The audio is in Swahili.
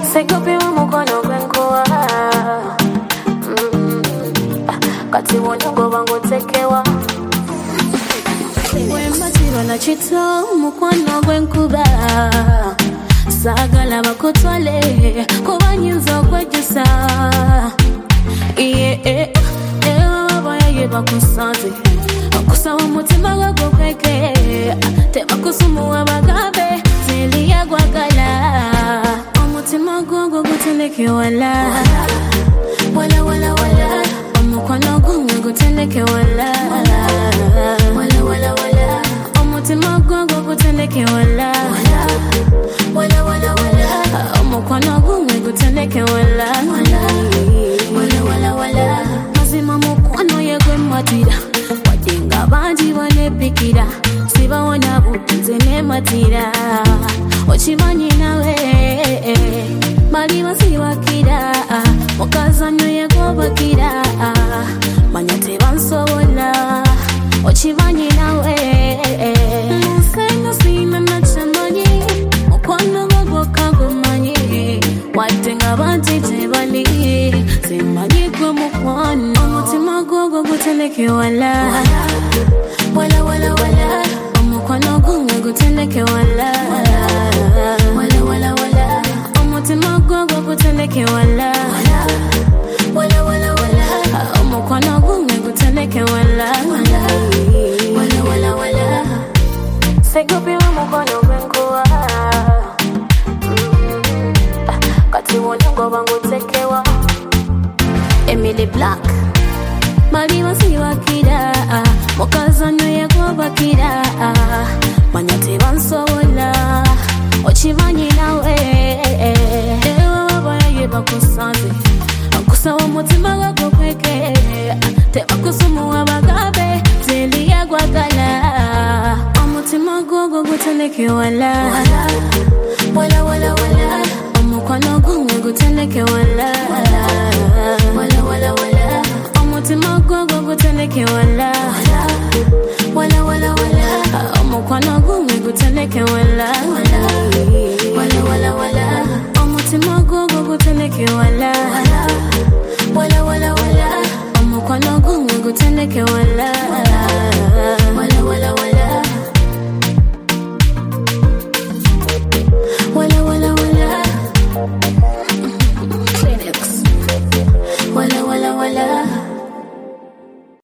Segope wa mukono gwenkoa Kati wonyongo wangu tekewa Wematiwa na chito mukono gwenkuba Sagala bakutwale Kuba nyinzo kwejusa Bakusanze Akusawa mutima wako kweke Tema kusumu wa bagabe Zeli ya gwagala Omutima gwangu guteneke wala Wala wala wala Omukono gwangu guteneke wala Wala wala wala Omutima gwangu guteneke wala Wala wala wala Omukono gwangu guteneke wala Wala wala wala Mazima mukono yegwe matira Wajenga bandi wanepikira Siba wanabu zene matira Ochimanyi nawe Mali wasiwakira Wakazanyo yegwe bakira Manyate bansobola Ochimanyi nawe Musengo sina nachamanyi Mukono gogo kagumanyi Wajenga bandi tebali Simanyi kwa mukono Omutima gogo guteneke wala Wala wala wala Omukono gwangu guteneke wala Wala wala wala Omutima gwangu guteneke wala Wala wala wala Omukono gwangu guteneke wala Wala wala wala Segope wa mukono gwenkoa Kati wonyongo wangu tekewa Emily Black Mali wasiwakira Mokazanyo yegwe bakira Manyate bansobola Ochimanyi nawe Ewe wabaye bakusanze Akusawa mutima wako kweke Tema kusumu wa bagabe Zeli ya gwagala Omutima gwangu guteneke wala Wala wala wala Omukono gwangu guteneke wala Wala wala wala Omutima gwangu guteneke wala Wala wala wala Omukono gwangu guteneke wala